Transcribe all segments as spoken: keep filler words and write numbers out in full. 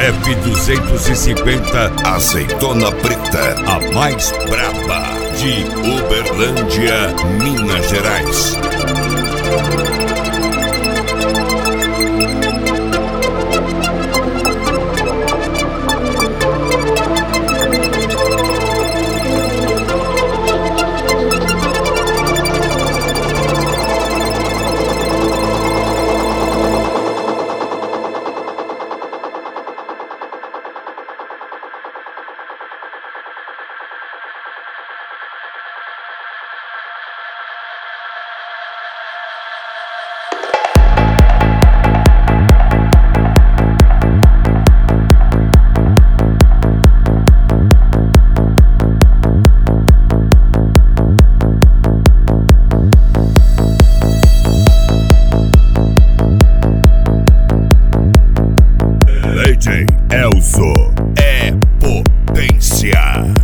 F duzentos e cinquenta Azeitona Preta, a mais braba de Uberlândia, Minas Gerais. Elzo é potência.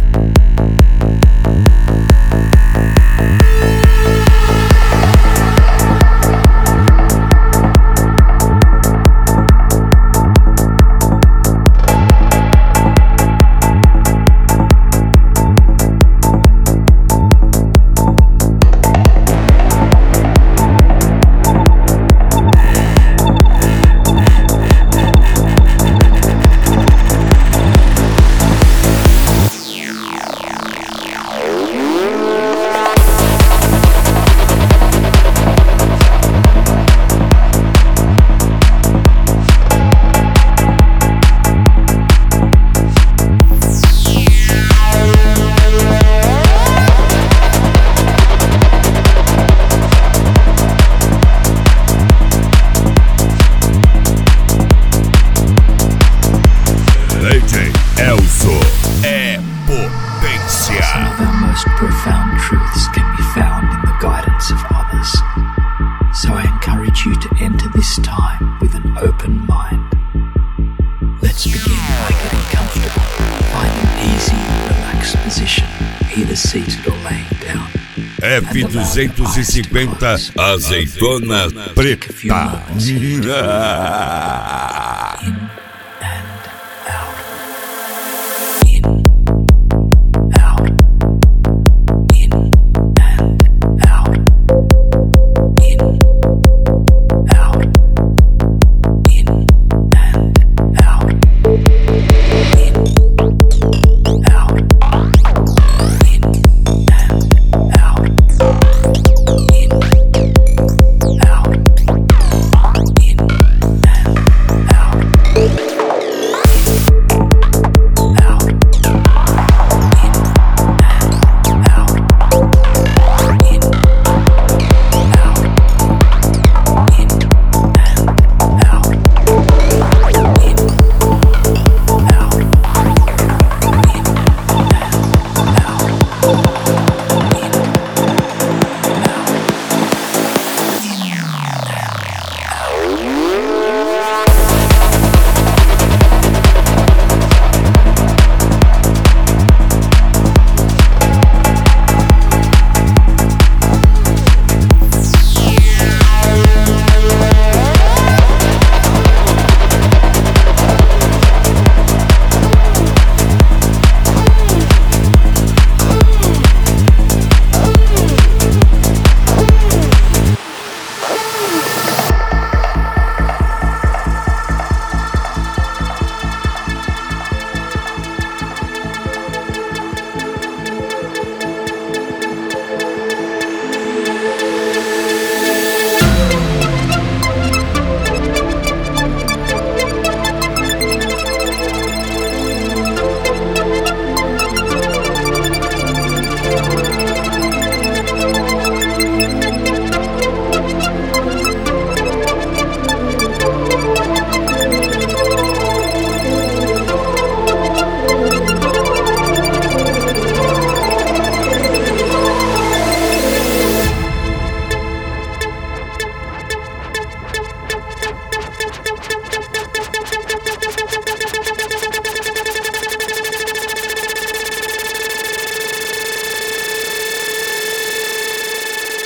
Elzo é potência. Some of our most profound truths can be found in the guidance of others. So I encourage you to enter this time with an open mind. Let's begin by getting comfortable. Find an easy, relaxed position, either seated or laying down. F duzentos e cinquenta Azeitona Preta.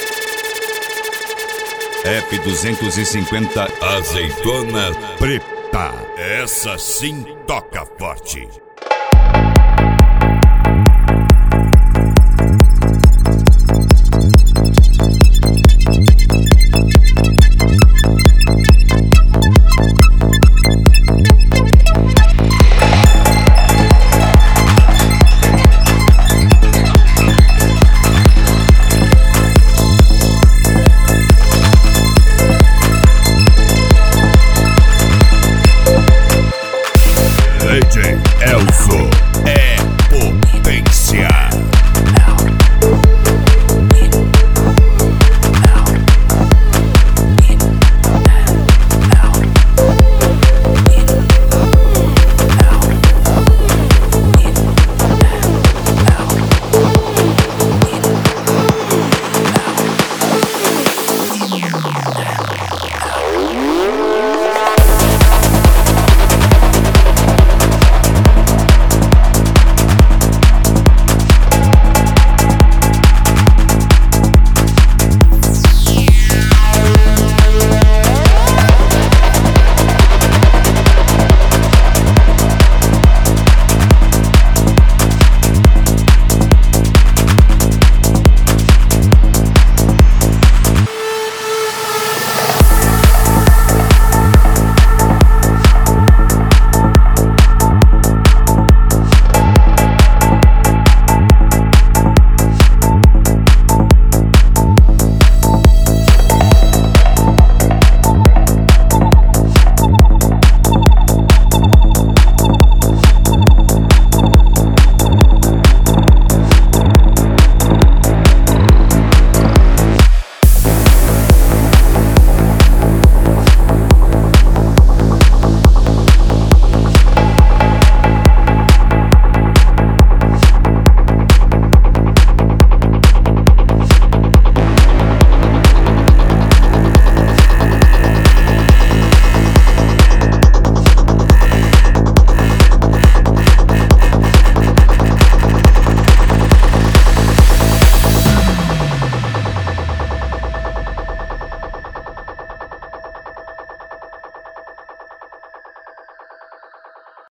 F duzentos e cinquenta Azeitona Preta. Preta. Essa sim toca forte. D J Elson.